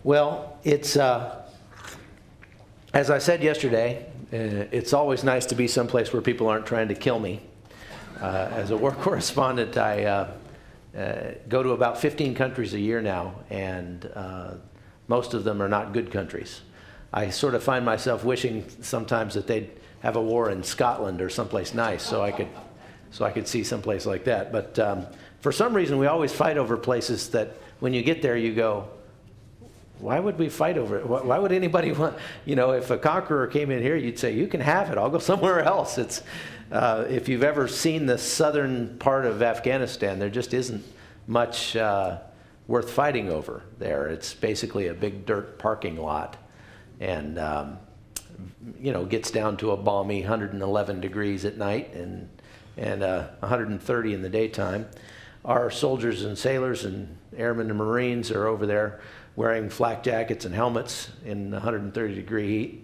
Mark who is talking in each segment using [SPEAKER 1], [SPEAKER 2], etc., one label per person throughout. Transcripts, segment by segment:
[SPEAKER 1] Well, it's, as I said yesterday, it's always nice to be someplace where people aren't trying to kill me. As a war correspondent, I go to about 15 countries a year now, and most of them are not good countries. I sort of find myself wishing sometimes that they'd have a war in Scotland or someplace nice, so I could see someplace like that. But for some reason, we always fight over places that when you get there, you go, why would we fight over it? Why would anybody want, if a conqueror came in here, you'd say, you can have it, I'll go somewhere else. It's, if you've ever seen the southern part of Afghanistan, there just isn't much worth fighting over there. It's basically a big dirt parking lot, and gets down to a balmy 111 degrees at night and 130 in the daytime. Our soldiers and sailors and airmen and Marines are over there wearing flak jackets and helmets in 130 degree heat.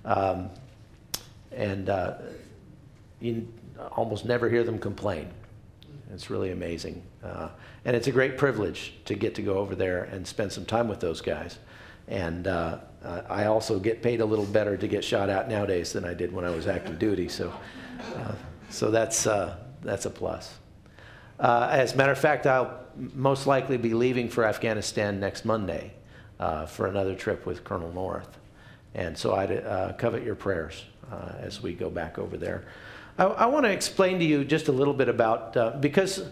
[SPEAKER 1] You almost never hear them complain. It's really amazing. And it's a great privilege to get to go over there and spend some time with those guys. And I also get paid a little better to get shot at nowadays than I did when I was active duty. So that's a plus. As a matter of fact, I'll most likely be leaving for Afghanistan next Monday for another trip with Colonel North. And so I covet your prayers as we go back over there. I want to explain to you just a little bit about, because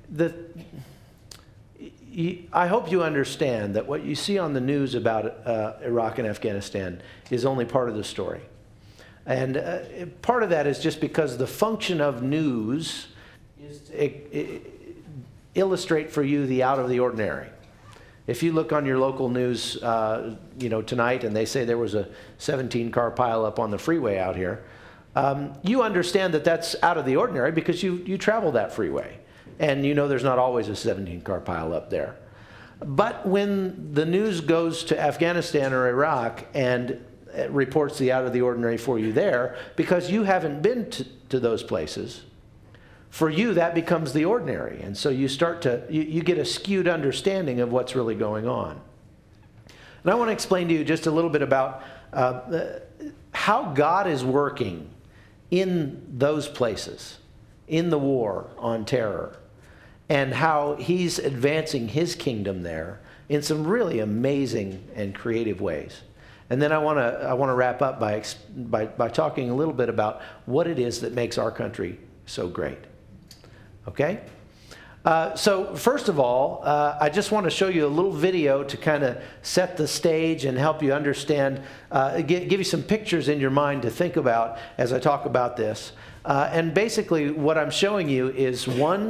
[SPEAKER 1] I hope you understand that what you see on the news about Iraq and Afghanistan is only part of the story. And part of that is just because the function of news is to illustrate for you the out of the ordinary. If you look on your local news, tonight, and they say there was a 17-car pileup on the freeway out here, you understand that that's out of the ordinary because you travel that freeway, and there's not always a 17-car pileup there. But when the news goes to Afghanistan or Iraq and it reports the out of the ordinary for you there, because you haven't been to those places, for you that becomes the ordinary, and so you start to you get a skewed understanding of what's really going on. And I want to explain to you just a little bit about how God is working in those places, in the war on terror, and how he's advancing his kingdom there in some really amazing and creative ways. And then I want to wrap up by talking a little bit about what it is that makes our country so great. Okay? So first of all, I just want to show you a little video to kind of set the stage and help you understand, give you some pictures in your mind to think about as I talk about this. And basically what I'm showing you is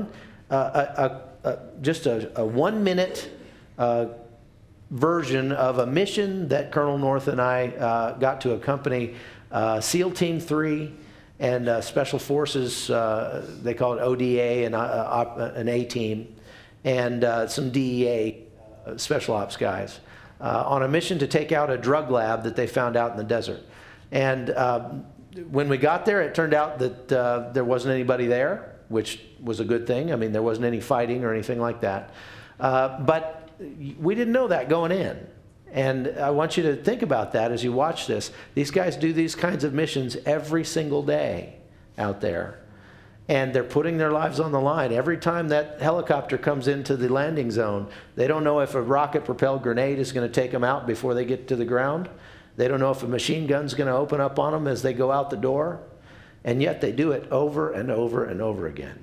[SPEAKER 1] just a 1-minute version of a mission that Colonel North and I got to accompany SEAL Team 3 and Special Forces, they call it ODA and an A team, and some DEA special ops guys on a mission to take out a drug lab that they found out in the desert. And when we got there, it turned out that there wasn't anybody there, which was a good thing. I mean, there wasn't any fighting or anything like that. But we didn't know that going in. And I want you to think about that as you watch this. These guys do these kinds of missions every single day out there. And they're putting their lives on the line. Every time that helicopter comes into the landing zone, they don't know if a rocket-propelled grenade is going to take them out before they get to the ground. They don't know if a machine gun's going to open up on them as they go out the door. And yet they do it over and over and over again.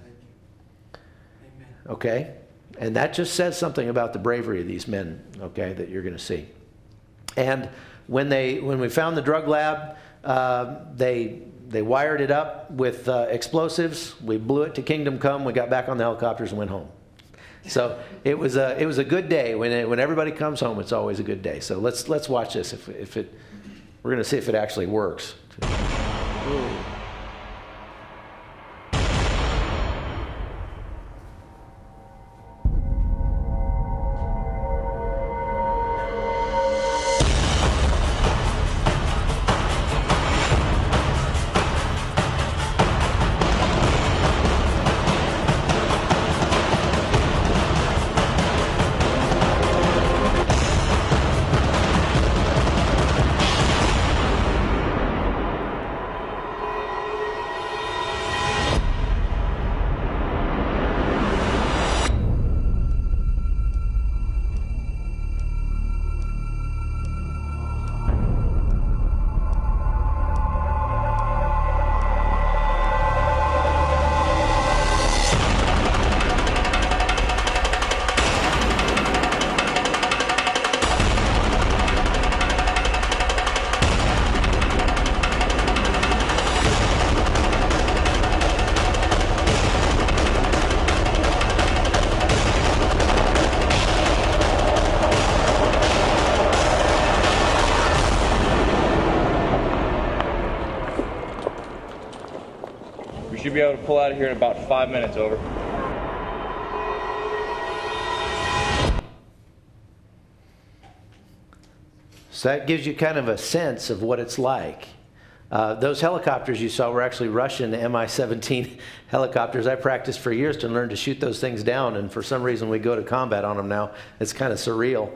[SPEAKER 1] Okay? And that just says something about the bravery of these men, okay, that you're going to see. And when we found the drug lab, they wired it up with explosives. We blew it to Kingdom Come. We got back on the helicopters and went home. So it was a good day. When everybody comes home, it's always a good day. So let's watch this. We're going to see if it actually works. Ooh.
[SPEAKER 2] Should be able to pull out of here in about 5 minutes, over.
[SPEAKER 1] So that gives you kind of a sense of what it's like. Those helicopters you saw were actually Russian Mi-17 helicopters. I practiced for years to learn to shoot those things down, and for some reason we go to combat on them now. It's kind of surreal.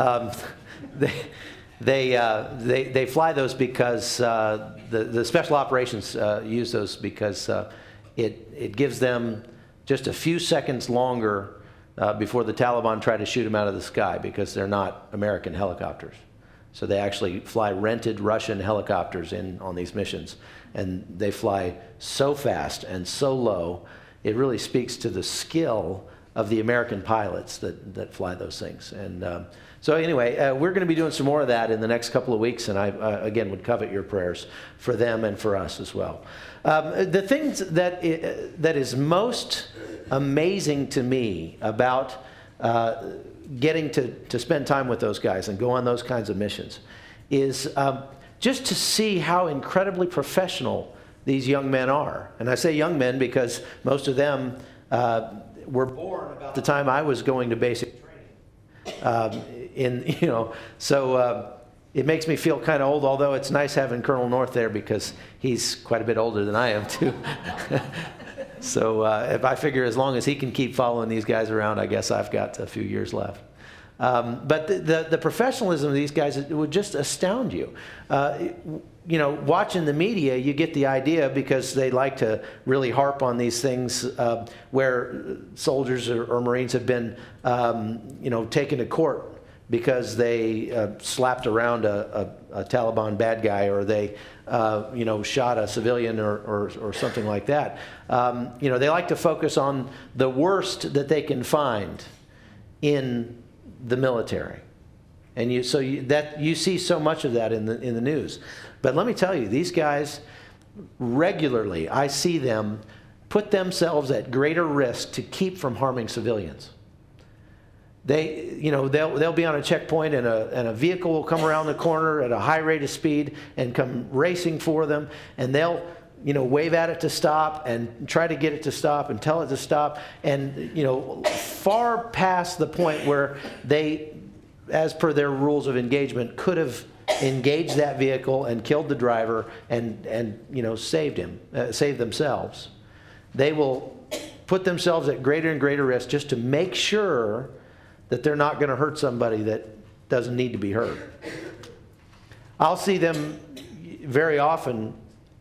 [SPEAKER 1] They fly those because the special operations use those because it gives them just a few seconds longer before the Taliban try to shoot them out of the sky, because they're not American helicopters. So they actually fly rented Russian helicopters in on these missions, and they fly so fast and so low. It really speaks to the skill of the American pilots that fly those things. And so anyway, we're going to be doing some more of that in the next couple of weeks, and I, again, would covet your prayers for them and for us as well. The things that is most amazing to me about getting to spend time with those guys and go on those kinds of missions is just to see how incredibly professional these young men are. And I say young men because most of them were born about the time I was going to basic training. So it makes me feel kind of old, although it's nice having Colonel North there because he's quite a bit older than I am too. So if I figure as long as he can keep following these guys around, I guess I've got a few years left. But the professionalism of these guys, it would just astound you. Watching the media, you get the idea, because they like to really harp on these things where soldiers or Marines have been, taken to court because they slapped around a Taliban bad guy, or they shot a civilian or something like that. They like to focus on the worst that they can find in the military, and you see so much of that in the news. But let me tell you, these guys regularly, I see them put themselves at greater risk to keep from harming civilians. They'll be on a checkpoint, and a vehicle will come around the corner at a high rate of speed and come racing for them, and they'll wave at it to stop and try to get it to stop and tell it to stop, and far past the point where they, as per their rules of engagement, could have engaged that vehicle and killed the driver and saved themselves. They will put themselves at greater and greater risk just to make sure that they're not going to hurt somebody that doesn't need to be hurt. I'll see them very often,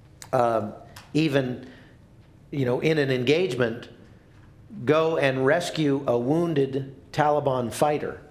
[SPEAKER 1] even in an engagement, go and rescue a wounded Taliban fighter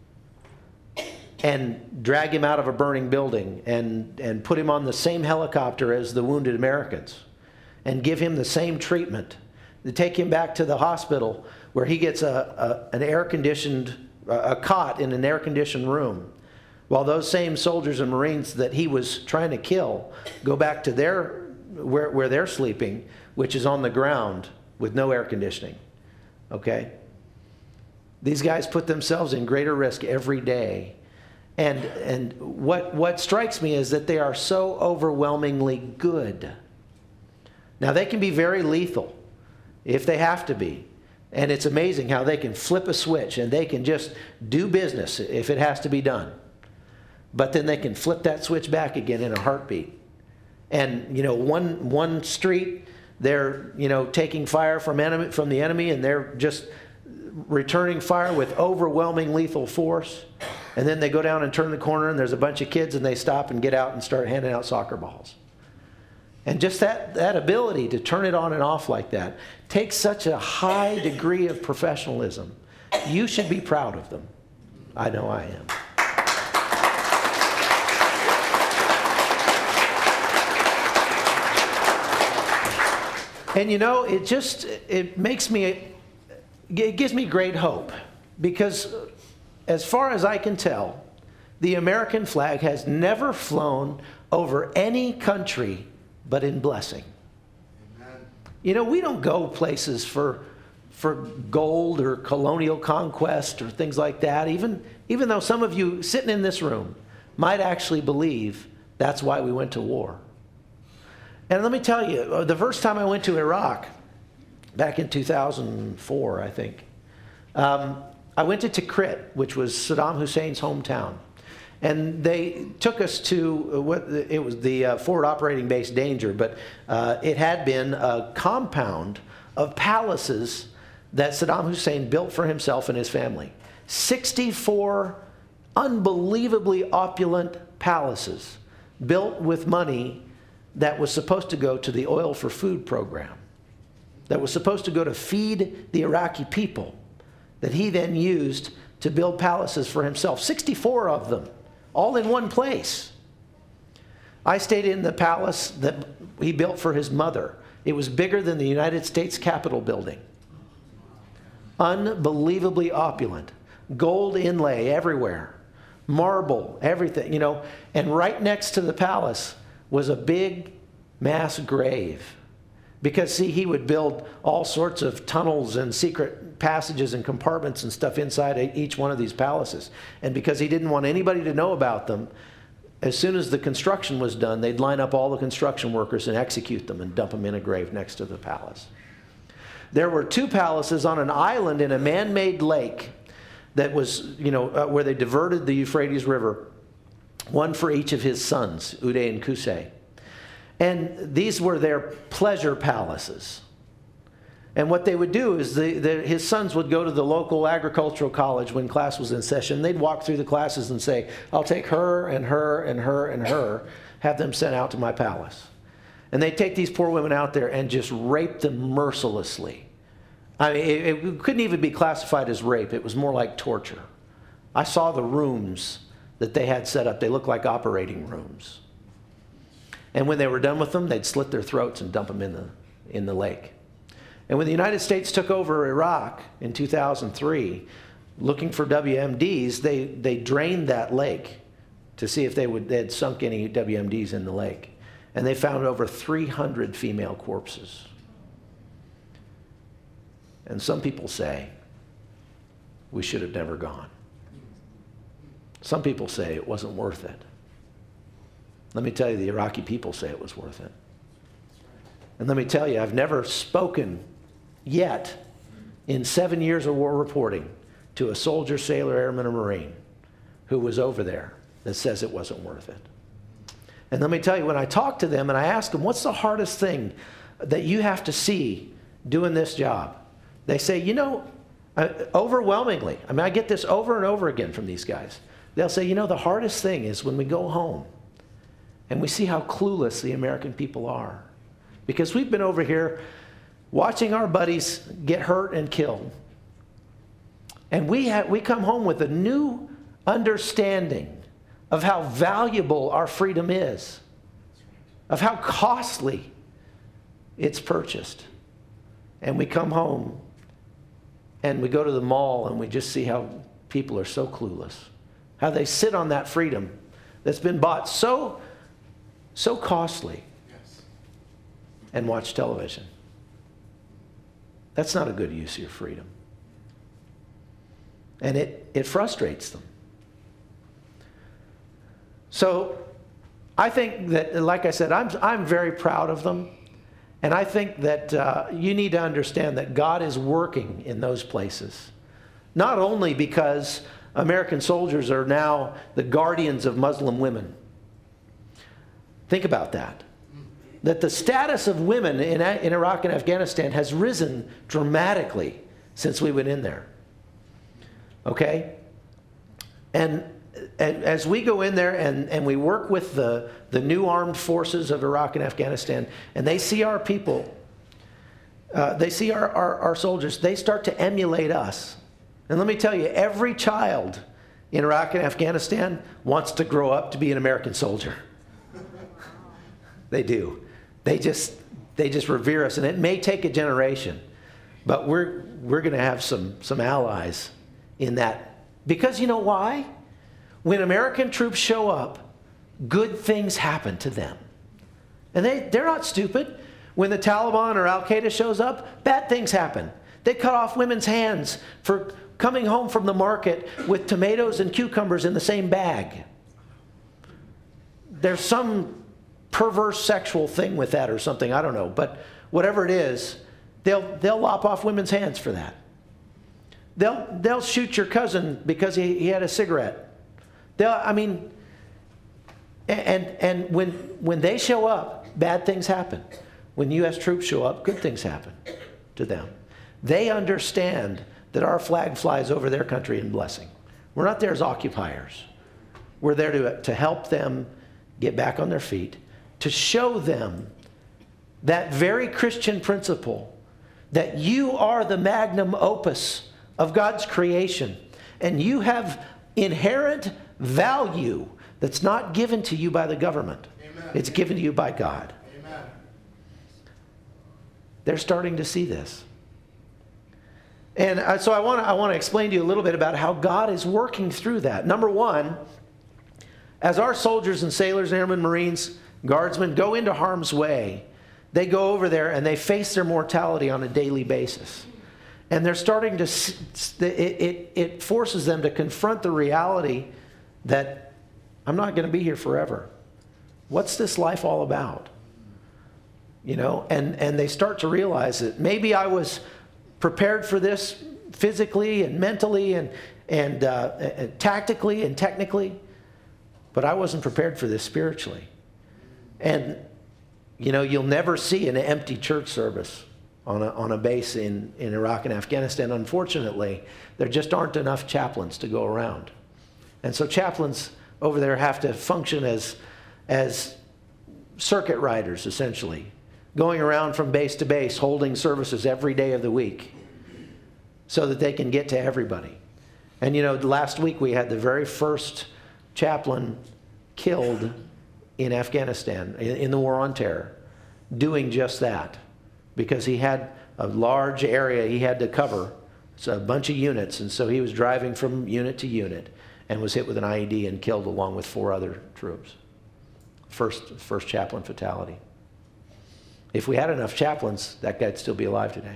[SPEAKER 1] and drag him out of a burning building and put him on the same helicopter as the wounded Americans and give him the same treatment. They take him back to the hospital where he gets an air-conditioned cot in an air-conditioned room, while those same soldiers and Marines that he was trying to kill go back to where they're sleeping, which is on the ground with no air conditioning. Okay? These guys put themselves in greater risk every day. And what strikes me is that they are so overwhelmingly good. Now, they can be very lethal if they have to be. And it's amazing how they can flip a switch and they can just do business if it has to be done. But then they can flip that switch back again in a heartbeat. And, one street, they're, taking fire from the enemy, and they're just returning fire with overwhelming lethal force. And then they go down and turn the corner, and there's a bunch of kids, and they stop and get out and start handing out soccer balls. And just that ability to turn it on and off like that takes such a high degree of professionalism. You should be proud of them. I know I am. And it gives me great hope, because as far as I can tell, the American flag has never flown over any country but in blessing. Amen. We don't go places for gold or colonial conquest or things like that, even though some of you sitting in this room might actually believe that's why we went to war. And let me tell you, the first time I went to Iraq, back in 2004, I think, I went to Tikrit, which was Saddam Hussein's hometown. And they took us to it was the Forward Operating Base Danger, but it had been a compound of palaces that Saddam Hussein built for himself and his family. 64 unbelievably opulent palaces built with money that was supposed to go to the Oil for Food program, that was supposed to go to feed the Iraqi people, that he then used to build palaces for himself. 64 of them, all in one place. I stayed in the palace that he built for his mother. It was bigger than the United States Capitol building. Unbelievably opulent. Gold inlay everywhere. Marble, everything, you know. And right next to the palace was a big mass grave. Because, see, he would build all sorts of tunnels and secret passages and compartments and stuff inside each one of these palaces. And because he didn't want anybody to know about them, as soon as the construction was done, they'd line up all the construction workers and execute them and dump them in a grave next to the palace. There were 2 palaces on an island in a man-made lake that was, where they diverted the Euphrates River, one for each of his sons, Uday and Qusay. And these were their pleasure palaces. And what they would do is his sons would go to the local agricultural college when class was in session. They'd walk through the classes and say, I'll take her and her and her and her, have them sent out to my palace. And they'd take these poor women out there and just rape them mercilessly. I mean, it couldn't even be classified as rape. It was more like torture. I saw the rooms that they had set up. They looked like operating rooms. And when they were done with them, they'd slit their throats and dump them in the lake. And when the United States took over Iraq in 2003, looking for WMDs, they drained that lake to see if they had sunk any WMDs in the lake. And they found over 300 female corpses. And some people say, we should have never gone. Some people say it wasn't worth it. Let me tell you, the Iraqi people say it was worth it. And let me tell you, I've never spoken yet in 7 years of war reporting to a soldier, sailor, airman, or Marine who was over there that says it wasn't worth it. And let me tell you, when I talk to them and I ask them, what's the hardest thing that you have to see doing this job? They say, overwhelmingly, I get this over and over again from these guys. They'll say, the hardest thing is when we go home and we see how clueless the American people are. Because we've been over here watching our buddies get hurt and killed. And we come home with a new understanding of how valuable our freedom is, of how costly it's purchased. And we come home and we go to the mall and we just see how people are so clueless, how they sit on that freedom that's been bought so costly and watch television. That's not a good use of your freedom. And it frustrates them. So I think that, like I said, I'm very proud of them. And I think that you need to understand that God is working in those places. Not only because American soldiers are now the guardians of Muslim women. Think about that. That the status of women in Iraq and Afghanistan has risen dramatically since we went in there. Okay? And as we go in there and we work with the new armed forces of Iraq and Afghanistan, and they see our people, they see our soldiers, they start to emulate us. And let me tell you, every child in Iraq and Afghanistan wants to grow up to be an American soldier. They do. They just revere us, and it may take a generation, but we're going to have some allies in that. Because you know why? When American troops show up, good things happen to them. And they're not stupid. When the Taliban or Al-Qaeda shows up, bad things happen. They cut off women's hands for coming home from the market with tomatoes and cucumbers in the same bag. There's some perverse sexual thing with that or something. I don't know. But whatever it is, they'll lop off women's hands for that. They'll shoot your cousin because he had a cigarette. And when they show up, bad things happen. When U.S. troops show up, good things happen to them. They understand that our flag flies over their country in blessing. We're not there as occupiers. We're there to help them get back on their feet, to show them that very Christian principle that you are the magnum opus of God's creation, and you have inherent value that's not given to you by the government. Amen. It's given to you by God. Amen. They're starting to see this. And so I want to explain to you a little bit about how God is working through that. Number one, as our soldiers and sailors, airmen, Marines, guardsmen go into harm's way, they go over there and they face their mortality on a daily basis. And they're starting to, it forces them to confront the reality that I'm not going to be here forever. What's this life all about? You know, and they start to realize that maybe I was prepared for this physically and mentally and tactically and technically, but I wasn't prepared for this spiritually. And, you know, you'll never see an empty church service on a base in Iraq and Afghanistan. Unfortunately, there just aren't enough chaplains to go around. And so chaplains over there have to function as circuit riders, essentially, going around from base to base, holding services every day of the week so that they can get to everybody. And, you know, last week we had the very first chaplain killed in Afghanistan in the war on terror, doing just that, because he had a large area he had to cover, so a bunch of units, and so he was driving from unit to unit and was hit with an IED and killed along with 4 other troops. First chaplain fatality. If we had enough chaplains, that guy'd still be alive today.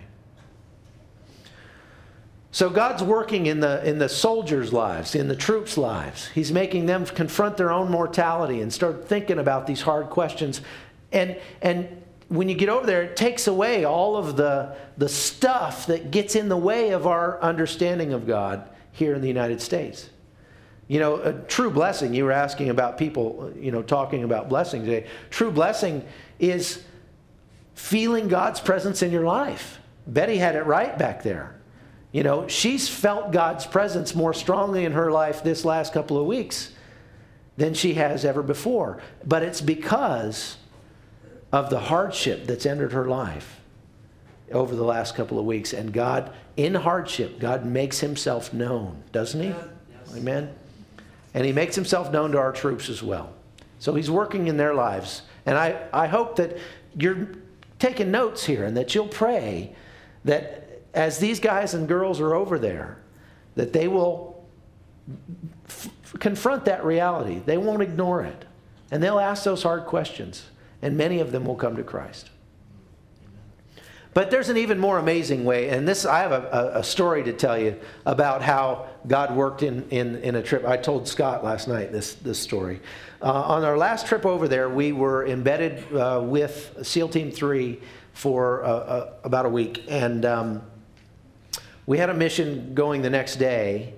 [SPEAKER 1] So God's working in the soldiers' lives, in the troops' lives. He's making them confront their own mortality and start thinking about these hard questions. And when you get over there, it takes away all of the stuff that gets in the way of our understanding of God here in the United States. You know, a true blessing, you were asking about people, you know, talking about blessing today. True blessing is feeling God's presence in your life. Betty had it right back there. You know, she's felt God's presence more strongly in her life this last couple of weeks than she has ever before. But it's because of the hardship that's entered her life over the last couple of weeks. And God, in hardship, God makes himself known, doesn't he? Yes. Amen? And he makes himself known to our troops as well. So he's working in their lives. And I hope that you're taking notes here and that you'll pray that as these guys and girls are over there, that they will confront that reality. They won't ignore it. And they'll ask those hard questions. And many of them will come to Christ. But there's an even more amazing way. And this, I have a story to tell you about how God worked in a trip. I told Scott last night this story. On our last trip over there, we were embedded with SEAL Team 3 for about a week. And we had a mission going the next day,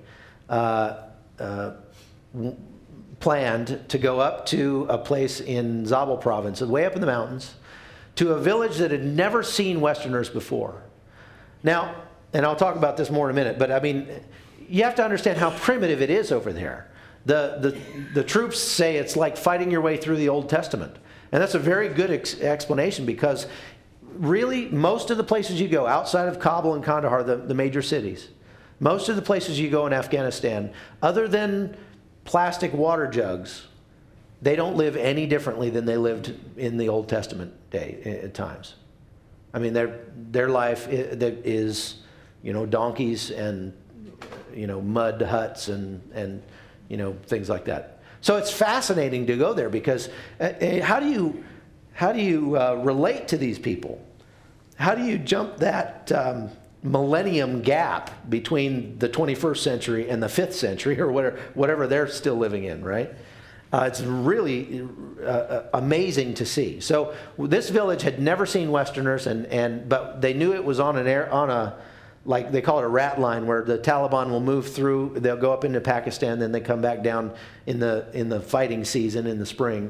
[SPEAKER 1] planned to go up to a place in Zabul province, way up in the mountains, to a village that had never seen Westerners before. Now, and I'll talk about this more in a minute, but I mean, you have to understand how primitive it is over there. The troops say it's like fighting your way through the Old Testament. And that's a very good explanation, because really, most of the places you go, outside of Kabul and Kandahar, the major cities, most of the places you go in Afghanistan, other than plastic water jugs, they don't live any differently than they lived in the Old Testament day at times. I mean, their life is, you know, donkeys and, you know, mud huts and you know, things like that. So it's fascinating to go there, because how do you relate to these people? How do you jump that millennium gap between the 21st century and the 5th century, or whatever they're still living in, right? It's really amazing to see. So this village had never seen Westerners, but they knew it was on a like they call it a rat line, where the Taliban will move through. They'll go up into Pakistan, then they come back down in the fighting season in the spring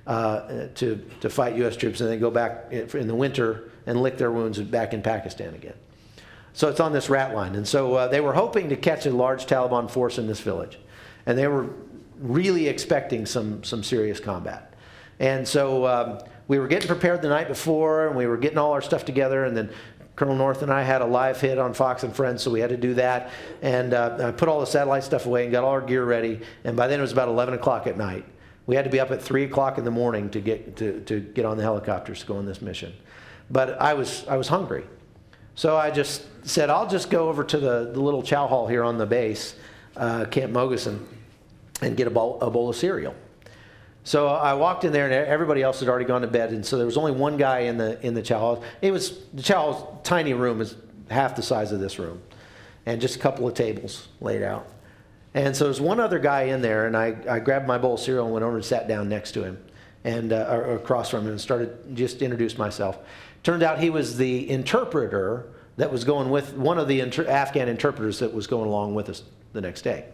[SPEAKER 1] to fight U.S. troops, and then go back in the winter and lick their wounds back in Pakistan again. So it's on this rat line, and so they were hoping to catch a large Taliban force in this village, and they were really expecting some serious combat. And so we were getting prepared the night before, and we were getting all our stuff together, and then Colonel North and I had a live hit on Fox and Friends, so we had to do that. And I put all the satellite stuff away and got all our gear ready. And by then it was about 11 o'clock at night. We had to be up at 3 o'clock in the morning to get on the helicopters to go on this mission. But I was hungry. So I just said, I'll just go over to the little chow hall here on the base, Camp Mogeson, and get a bowl of cereal. So I walked in there, and everybody else had already gone to bed, and so there was only one guy in the chow hall. The chow hall's tiny room is half the size of this room, and just a couple of tables laid out. And so there's one other guy in there, and I grabbed my bowl of cereal and went over and sat down next to him, and or across from him, and started just introduced myself. Turned out he was the interpreter that was going with one of the Afghan interpreters that was going along with us the next day.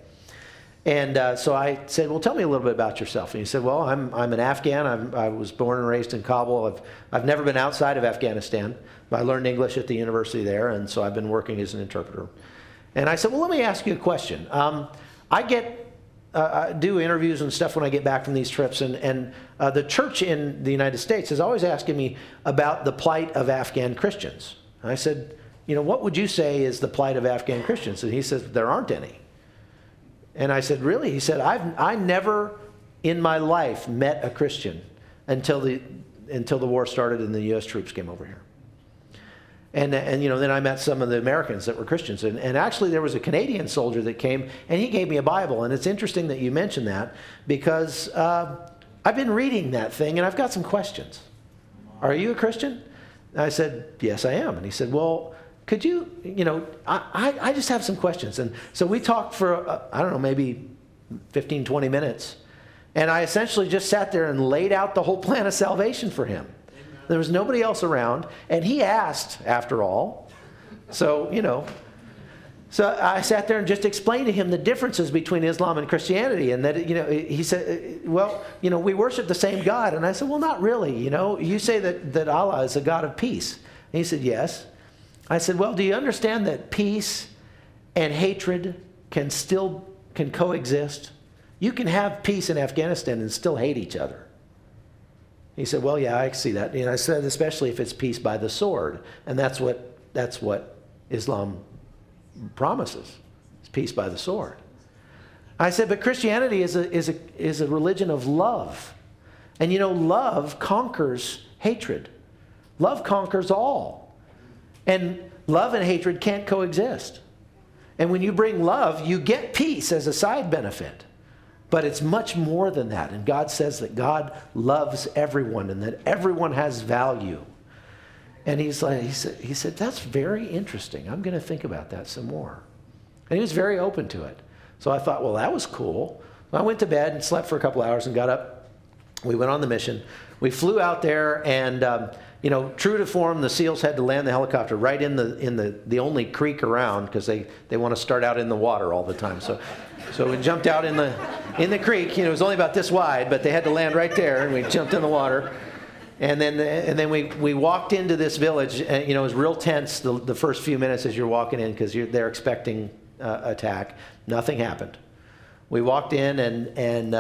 [SPEAKER 1] And so I said, well, tell me a little bit about yourself. And he said, well, I'm an Afghan. I was born and raised in Kabul. I've never been outside of Afghanistan. I learned English at the university there, and so I've been working as an interpreter. And I said, well, let me ask you a question. I do interviews and stuff when I get back from these trips, and the church in the United States is always asking me about the plight of Afghan Christians. And I said, what would you say is the plight of Afghan Christians? And he says, there aren't any. And I said, really? He said, I never in my life met a Christian until the war started and the U.S. troops came over here. And then I met some of the Americans that were Christians. And actually there was a Canadian soldier that came, and he gave me a Bible. And it's interesting that you mentioned that, because I've been reading that thing, and I've got some questions. Are you a Christian? And I said, yes, I am. And he said, well, could you, I just have some questions. And so we talked for, maybe 15, 20 minutes. And I essentially just sat there and laid out the whole plan of salvation for him. There was nobody else around. And he asked, after all. So, So I sat there and just explained to him the differences between Islam and Christianity. And that, he said, we worship the same God. And I said, well, not really. You say that Allah is a God of peace. And he said, yes. I said, well, do you understand that peace and hatred can coexist? You can have peace in Afghanistan and still hate each other. He said, well, yeah, I see that. And I said, especially if it's peace by the sword. And that's what Islam promises. It's peace by the sword. I said, but Christianity is a religion of love. And love conquers hatred. Love conquers all. And love and hatred can't coexist. And when you bring love, you get peace as a side benefit. But it's much more than that. And God says that God loves everyone and that everyone has value. And he said, that's very interesting. I'm going to think about that some more. And he was very open to it. So I thought, well, that was cool. I went to bed and slept for a couple hours and got up. We went on the mission. We flew out there, and true to form, the SEALs had to land the helicopter right in the only creek around, because they want to start out in the water all the time. So we jumped out in the creek. It was only about this wide, but they had to land right there, and we jumped in the water. And then we walked into this village, and it was real tense the first few minutes as you're walking in, because they're expecting attack. Nothing happened. We walked in, and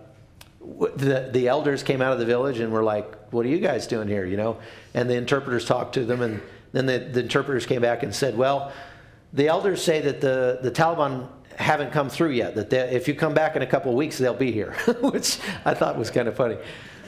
[SPEAKER 1] the elders came out of the village and were like, what are you guys doing here, And the interpreters talked to them, and then the interpreters came back and said, well, the elders say that the Taliban haven't come through yet, that if you come back in a couple of weeks, they'll be here, which I thought was kind of funny.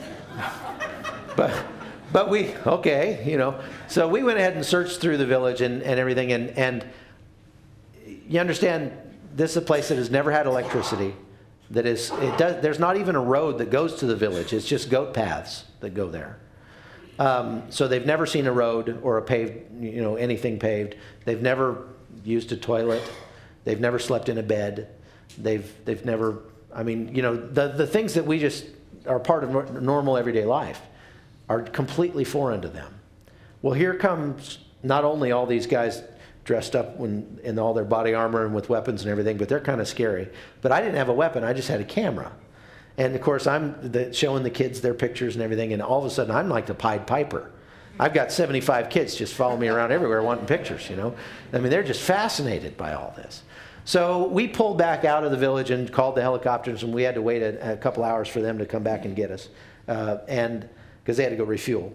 [SPEAKER 1] But we, so we went ahead and searched through the village and everything, and you understand, this is a place that has never had electricity. There's not even a road that goes to the village. It's just goat paths that go there. So they've never seen a road or a paved, anything paved. They've never used a toilet. They've never slept in a bed. They've never I mean, the things that we just are part of normal everyday life are completely foreign to them. Well, here comes not only all these guys dressed up in all their body armor and with weapons and everything, but they're kind of scary. But I didn't have a weapon. I just had a camera. And, of course, I'm showing the kids their pictures and everything, and all of a sudden I'm like the Pied Piper. I've got 75 kids just following me around everywhere wanting pictures, I mean, they're just fascinated by all this. So we pulled back out of the village and called the helicopters, and we had to wait a couple hours for them to come back and get us, and because they had to go refuel.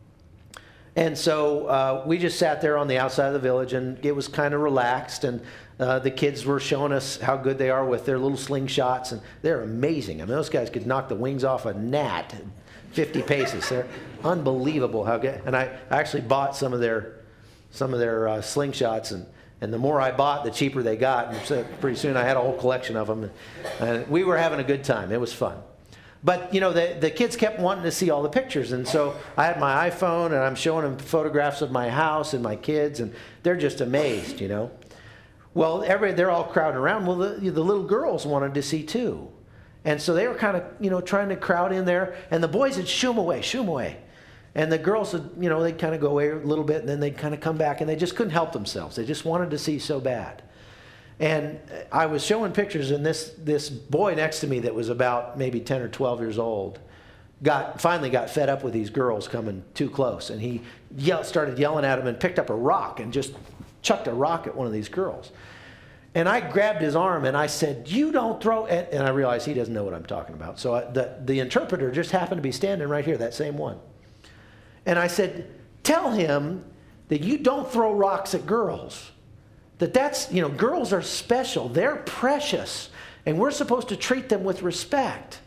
[SPEAKER 1] And so we just sat there on the outside of the village, and it was kind of relaxed, and the kids were showing us how good they are with their little slingshots, and they're amazing. I mean, those guys could knock the wings off a gnat in 50 paces. They're unbelievable how good. And I actually bought some of their slingshots, and the more I bought, the cheaper they got. And so pretty soon I had a whole collection of them, and we were having a good time. It was fun. But, the kids kept wanting to see all the pictures. And so I had my iPhone, and I'm showing them photographs of my house and my kids, and they're just amazed, Well, they're all crowding around. Well, the little girls wanted to see too. And so they were kind of, trying to crowd in there. And the boys would shoo them away. And the girls would, they'd kind of go away a little bit, and then they'd kind of come back, and they just couldn't help themselves. They just wanted to see so bad. And I was showing pictures, and this boy next to me that was about maybe 10 or 12 years old finally got fed up with these girls coming too close. And he started yelling at them and picked up a rock and just chucked a rock at one of these girls. And I grabbed his arm and I said, "You don't throw," and I realized he doesn't know what I'm talking about. So the interpreter just happened to be standing right here, that same one. And I said, "Tell him that you don't throw rocks at girls. That's girls are special. They're precious. And we're supposed to treat them with respect."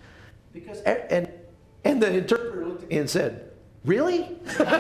[SPEAKER 1] And the interpreter looked at me and said, "Really?"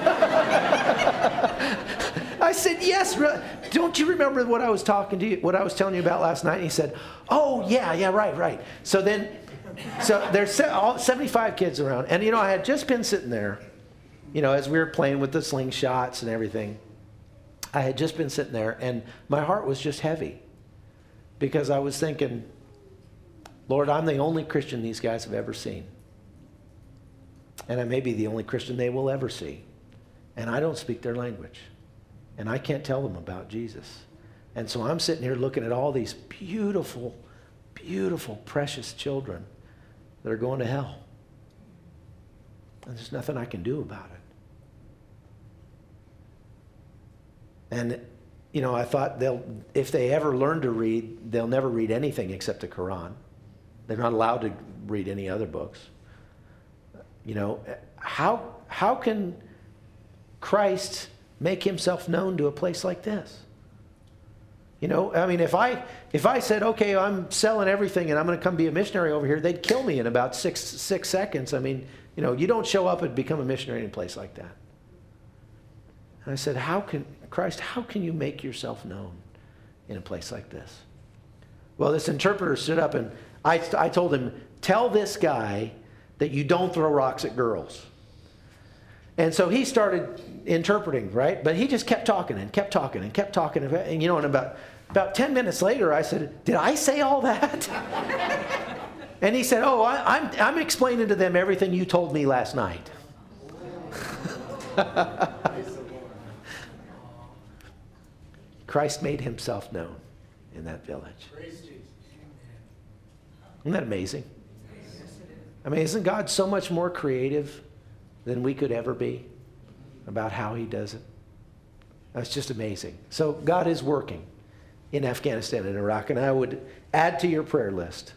[SPEAKER 1] I said, "Yes. Don't you remember what I was telling you about last night?" And he said, "Oh, yeah, right." So there's 75 kids around. And, I had just been sitting there, as we were playing with the slingshots and everything. I had just been sitting there, and my heart was just heavy because I was thinking, Lord, I'm the only Christian these guys have ever seen. And I may be the only Christian they will ever see. And I don't speak their language. And I can't tell them about Jesus. And so I'm sitting here looking at all these beautiful, beautiful, precious children that are going to hell. And there's nothing I can do about it. And, I thought if they ever learn to read, they'll never read anything except the Quran. They're not allowed to read any other books. How can Christ make himself known to a place like this? If I said, okay, I'm selling everything and I'm going to come be a missionary over here, they'd kill me in about six seconds. You don't show up and become a missionary in a place like that. And I said, Christ, how can you make yourself known in a place like this? Well, this interpreter stood up, and I told him, "Tell this guy that you don't throw rocks at girls." And so he started interpreting, right? But he just kept talking and kept talking and kept talking. And and about 10 minutes later, I said, "Did I say all that?" And he said, "Oh, I'm explaining to them everything you told me last night." Christ made himself known in that village. Isn't that amazing? Isn't God so much more creative than we could ever be about how he does it? That's just amazing. So God is working in Afghanistan and Iraq, and I would add to your prayer list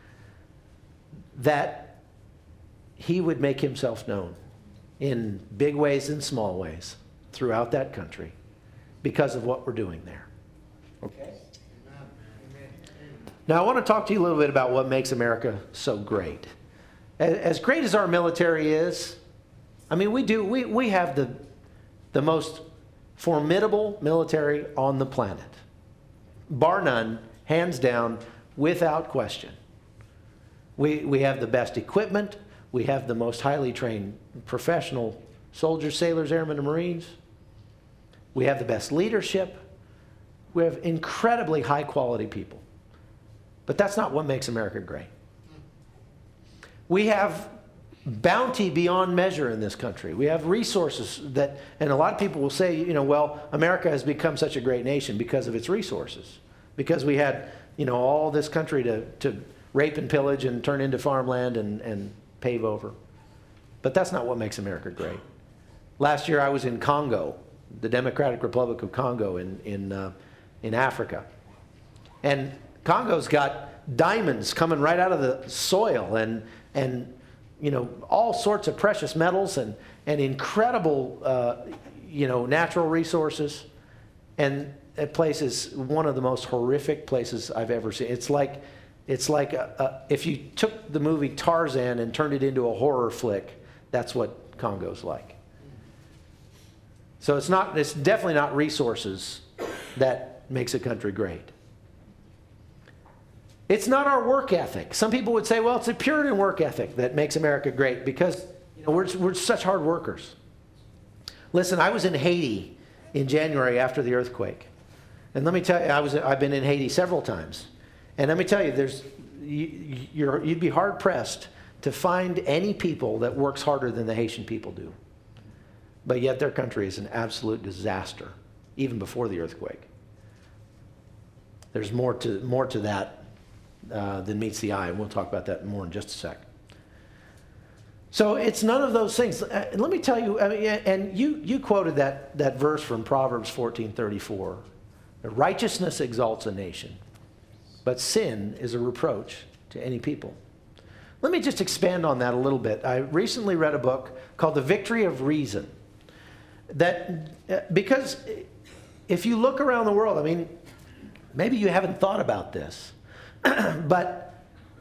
[SPEAKER 1] that he would make himself known in big ways and small ways throughout that country because of what we're doing there. Okay? Now, I want to talk to you a little bit about what makes America so great. As great as our military is, we have the most formidable military on the planet. Bar none, hands down, without question. We have the best equipment. We have the most highly trained professional soldiers, sailors, airmen, and Marines. We have the best leadership. We have incredibly high quality people. But that's not what makes America great. We have bounty beyond measure in this country. We have resources that, and a lot of people will say, well, America has become such a great nation because of its resources. Because we had, all this country to rape and pillage and turn into farmland and pave over. But that's not what makes America great. Last year I was in Congo, the Democratic Republic of Congo in Africa. And Congo's got diamonds coming right out of the soil and all sorts of precious metals and incredible, natural resources. And that place is one of the most horrific places I've ever seen. It's like if you took the movie Tarzan and turned it into a horror flick, that's what Congo's like. So it's definitely not resources that makes a country great. It's not our work ethic. Some people would say, well, it's a Puritan work ethic that makes America great because we're such hard workers. Listen, I was in Haiti in January after the earthquake. And let me tell you, I've been in Haiti several times. And let me tell you, you'd be hard-pressed to find any people that works harder than the Haitian people do. But yet their country is an absolute disaster, even before the earthquake. There's more to that than meets the eye, and we'll talk about that more in just a sec. So it's none of those things. Let me tell you, and you quoted that verse from Proverbs 14:34. Righteousness exalts a nation, but sin is a reproach to any people. Let me just expand on that a little bit. I recently read a book called The Victory of Reason. Because if you look around the world, maybe you haven't thought about this, but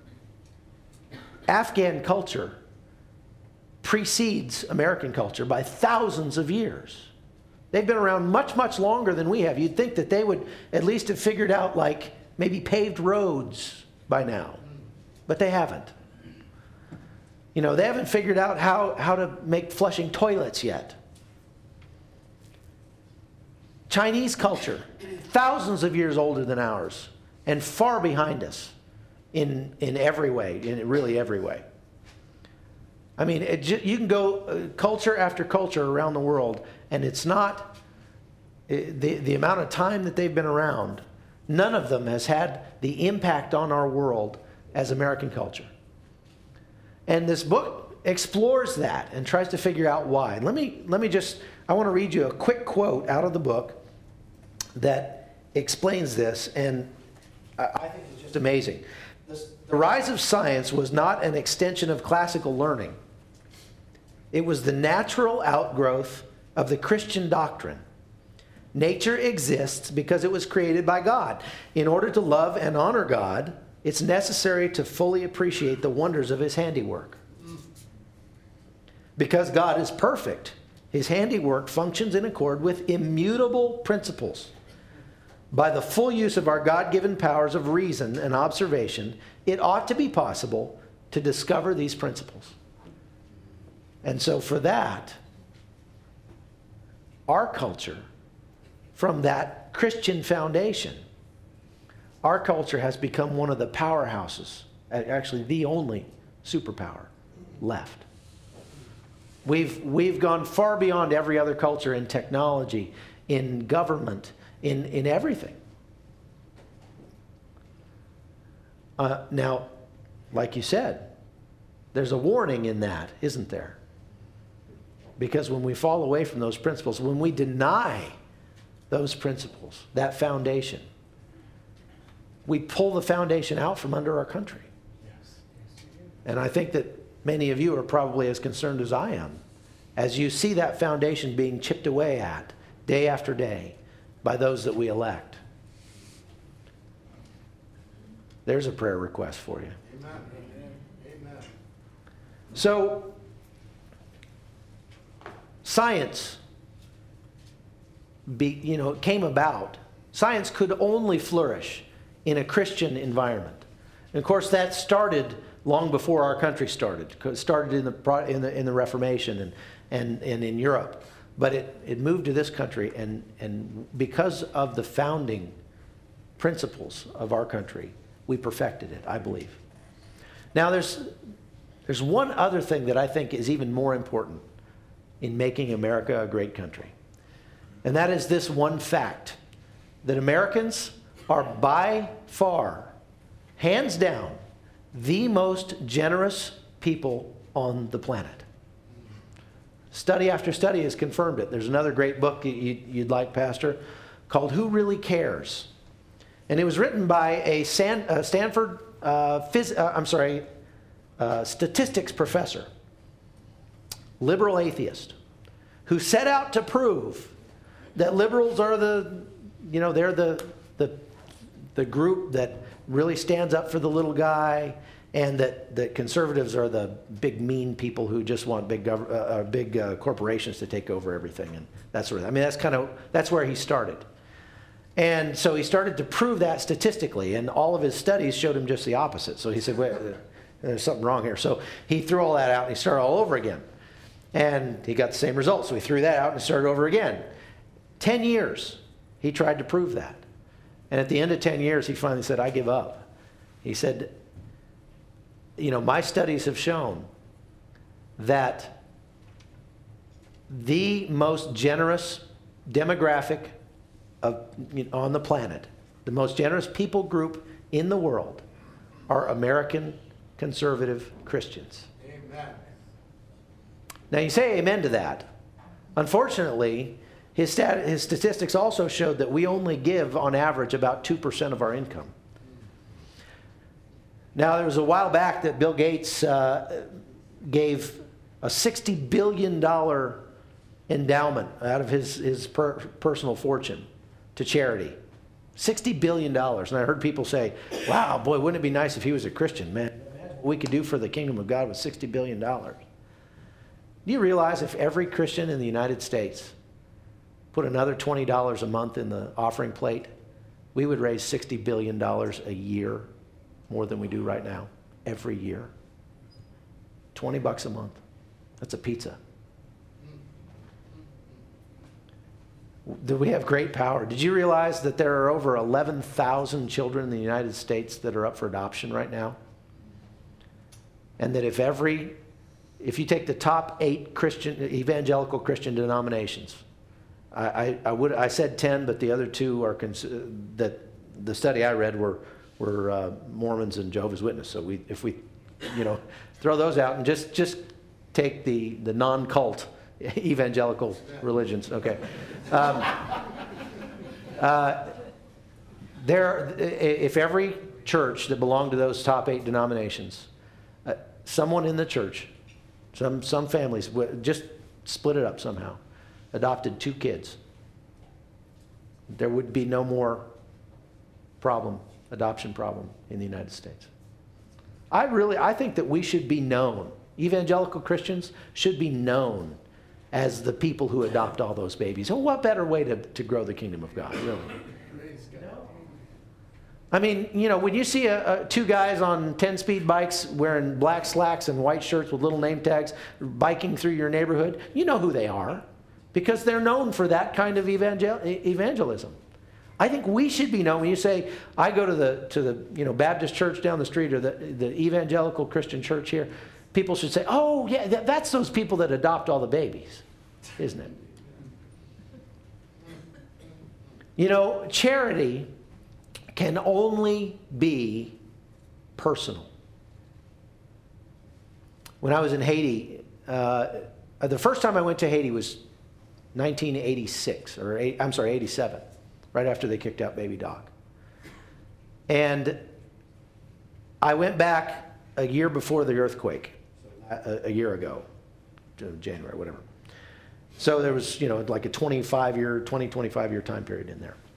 [SPEAKER 1] Afghan culture precedes American culture by thousands of years. They've been around much, much longer than we have. You'd think that they would at least have figured out maybe paved roads by now, but they haven't. They haven't figured out how to make flushing toilets yet. Chinese culture, thousands of years older than ours, and far behind us in every way, in really every way. You can go culture after culture around the world, and it's not the amount of time that they've been around. None of them has had the impact on our world as American culture. And this book explores that and tries to figure out why. Let me I want to read you a quick quote out of the book that explains this, and I think it's just amazing. The rise of science was not an extension of classical learning. It was the natural outgrowth of the Christian doctrine. Nature exists because it was created by God. In order to love and honor God, it's necessary to fully appreciate the wonders of His handiwork. Because God is perfect, His handiwork functions in accord with immutable principles. By the full use of our God-given powers of reason and observation, it ought to be possible to discover these principles. And so for that, our culture, from that Christian foundation, our culture has become one of the powerhouses, actually the only superpower left. We've gone far beyond every other culture in technology, in government, in everything. Now, like you said, there's a warning in that, isn't there? Because when we fall away from those principles, when we deny those principles, that foundation, we pull the foundation out from under our country. Yes. And I think that many of you are probably as concerned as I am, as you see that foundation being chipped away at day after day by those that we elect. There's a prayer request for you. Amen. Amen. So, science came about. Science could only flourish in a Christian environment. And of course, that started long before our country started. It started in the Reformation and in Europe. But it moved to this country, and because of the founding principles of our country, we perfected it, I believe. Now, there's There's one other thing that I think is even more important in making America a great country. And that is this one fact, that Americans are by far, hands down, the most generous people on the planet. Study after study has confirmed it. There's another great book you'd like, Pastor, called Who Really Cares? And it was written by a Stanford statistics professor, liberal atheist, who set out to prove that liberals are they're the group that really stands up for the little guy, and that conservatives are the big mean people who just want big corporations to take over everything and that sort of thing. I mean, that's where he started. And so he started to prove that statistically, and all of his studies showed him just the opposite. So he said, wait, there's something wrong here. So he threw all that out and he started all over again. And he got the same results. So he threw that out and started over again. 10 years he tried to prove that. And at the end of 10 years, he finally said, I give up. He said, my studies have shown that the most generous demographic on the planet, the most generous people group in the world, are American conservative Christians.
[SPEAKER 3] Amen.
[SPEAKER 1] Now you say amen to that. Unfortunately, his statistics also showed that we only give, on average, about 2% of our income. Now, there was a while back that Bill Gates gave a $60 billion endowment out of his personal fortune to charity. $60 billion. And I heard people say, wow, boy, wouldn't it be nice if he was a Christian? Man, imagine what we could do for the kingdom of God with $60 billion. Do you realize if every Christian in the United States put another $20 a month in the offering plate, we would raise $60 billion a year, more than we do right now, every year? $20 a month. That's a pizza. Do we have great power? Did you realize that there are over 11,000 children in the United States that are up for adoption right now? And that if you take the top 8 evangelical Christian denominations, I said 10, but the other 2 are that the study I read were Mormons and Jehovah's Witnesses. So if we throw those out and just take the non-cult evangelical religions, okay. If every church that belonged to those top 8 denominations, someone in the church, some families, just split it up somehow, adopted 2 kids, there would be no more adoption problem in the United States. I think that we should be known, evangelical Christians should be known as the people who adopt all those babies. And what better way to grow the kingdom of God, really? I mean, when you see 2 guys on 10-speed bikes wearing black slacks and white shirts with little name tags biking through your neighborhood, you know who they are because they're known for that kind of evangelism. I think we should be known. When you say, I go to the Baptist church down the street or the evangelical Christian church here, people should say, oh, yeah, that's those people that adopt all the babies, isn't it? Charity can only be personal. When I was in Haiti, the first time I went to Haiti was 1986, 87, right after they kicked out Baby Doc. And I went back a year before the earthquake, a year ago, January, whatever. So there was, like a 25 year time period in there.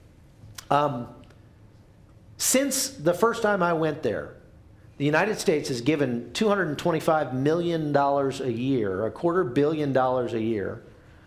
[SPEAKER 1] Since the first time I went there, the United States has given $225 million a year, $250 million a year,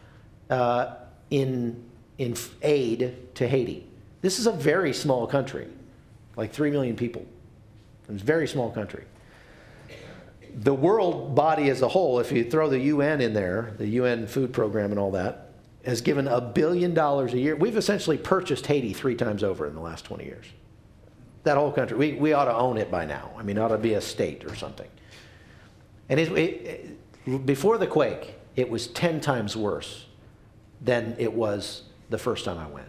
[SPEAKER 1] in aid to Haiti. This is a very small country, like 3 million people. It's a very small country. The world body as a whole, if you throw the UN in there, the UN food program and all that, has given $1 billion a year. We've essentially purchased Haiti 3 times over in the last 20 years. That whole country. We ought to own it by now. I mean, it ought to be a state or something. And before the quake, it was 10 times worse than it was the first time I went.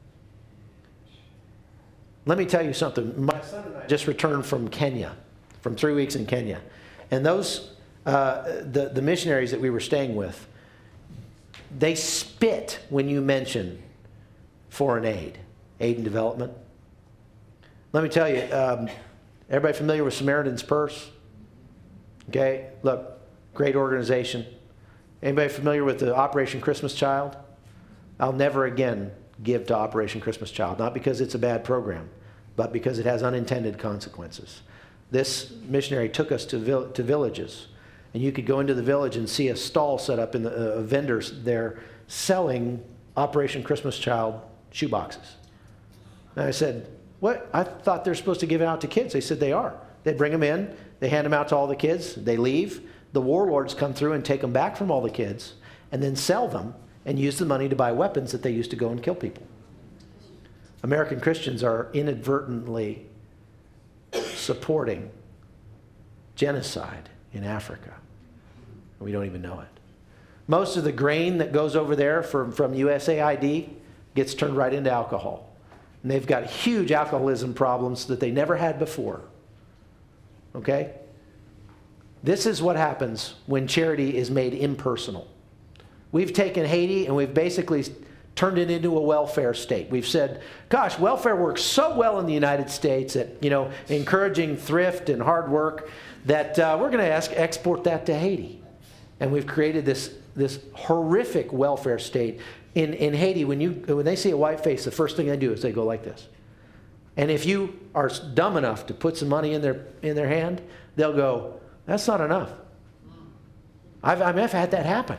[SPEAKER 1] Let me tell you something. My son and I just returned from Kenya, from 3 weeks in Kenya. And those, the missionaries that we were staying with, they spit when you mention foreign aid and development. Let me tell you, everybody familiar with Samaritan's Purse? Okay, look, great organization. Anybody familiar with the Operation Christmas Child? I'll never again give to Operation Christmas Child, not because it's a bad program, but because it has unintended consequences. This missionary took us to villages, and you could go into the village and see a stall set up in the vendors there selling Operation Christmas Child shoeboxes. And I said, what? I thought they're supposed to give it out to kids. They said they are. They bring them in, they hand them out to all the kids, they leave. The warlords come through and take them back from all the kids and then sell them and use the money to buy weapons that they used to go and kill people. American Christians are inadvertently supporting genocide in Africa. We don't even know it. Most of the grain that goes over there from USAID gets turned right into alcohol. And they've got huge alcoholism problems that they never had before. Okay? This is what happens when charity is made impersonal. We've taken Haiti and we've basically turned it into a welfare state. We've said, gosh, welfare works so well in the United States at, encouraging thrift and hard work that we're going to export that to Haiti. And we've created this horrific welfare state. In Haiti, when they see a white face, the first thing they do is they go like this. And if you are dumb enough to put some money in their hand, they'll go, that's not enough. I've had that happen.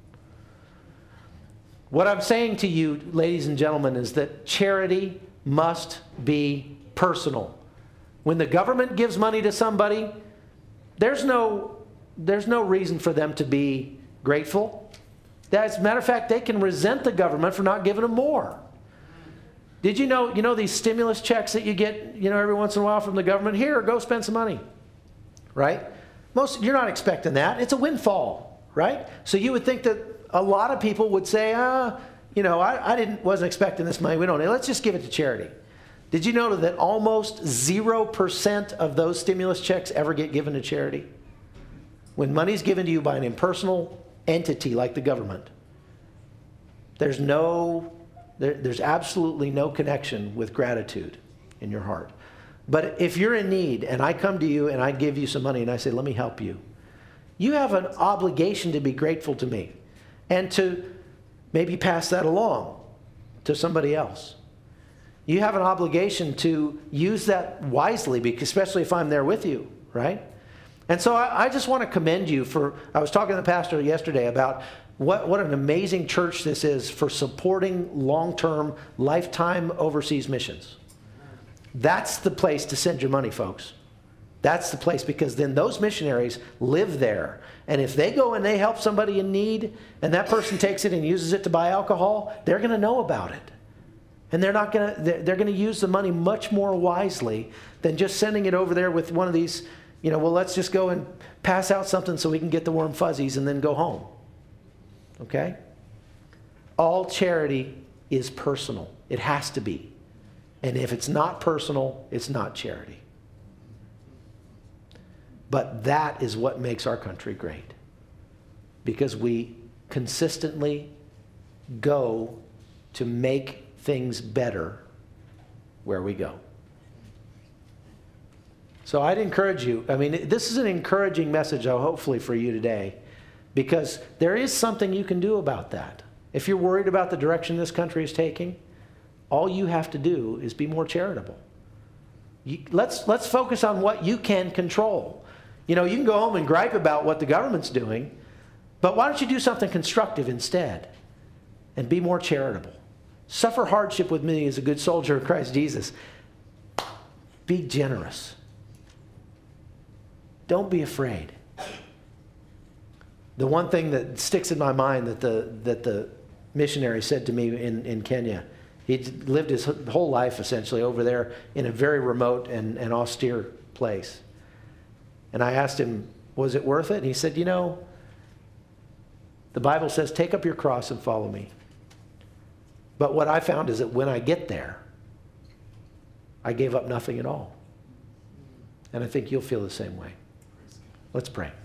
[SPEAKER 1] What I'm saying to you, ladies and gentlemen, is that charity must be personal. When the government gives money to somebody, there's no reason for them to be grateful. As a matter of fact, they can resent the government for not giving them more. Did you know these stimulus checks that you get, every once in a while from the government? Here, go spend some money, right? You're not expecting that. It's a windfall, right? So you would think that a lot of people would say, I wasn't expecting this money. Let's just give it to charity. Did you know that almost 0% of those stimulus checks ever get given to charity? When money's given to you by an impersonal entity like the government, there's absolutely no connection with gratitude in your heart. But if you're in need and I come to you and I give you some money and I say, let me help you, you have an obligation to be grateful to me and to maybe pass that along to somebody else. You have an obligation to use that wisely, because especially if I'm there with you, right? And so I just want to commend you I was talking to the pastor yesterday about what an amazing church this is for supporting long-term, lifetime overseas missions. That's the place to send your money, folks. That's the place, because then those missionaries live there. And if they go and they help somebody in need, and that person takes it and uses it to buy alcohol, they're going to know about it. And they're going to use the money much more wisely than just sending it over there with one of these, let's just go and pass out something so we can get the warm fuzzies and then go home. Okay? All charity is personal. It has to be. And if it's not personal, it's not charity. But that is what makes our country great. Because we consistently go to make things better where we go. So I'd encourage you, this is an encouraging message, hopefully, for you today, because there is something you can do about that. If you're worried about the direction this country is taking, all you have to do is be more charitable. Let's focus on what you can control. You can go home and gripe about what the government's doing, but why don't you do something constructive instead and be more charitable? Suffer hardship with me as a good soldier of Christ Jesus. Be generous. Don't be afraid. The one thing that sticks in my mind that the missionary said to me in Kenya, he'd lived his whole life essentially over there in a very remote and austere place. And I asked him, Was it worth it? And he said, you know, the Bible says, take up your cross and follow me. But what I found is that when I get there, I gave up nothing at all. And I think you'll feel the same way. Let's pray.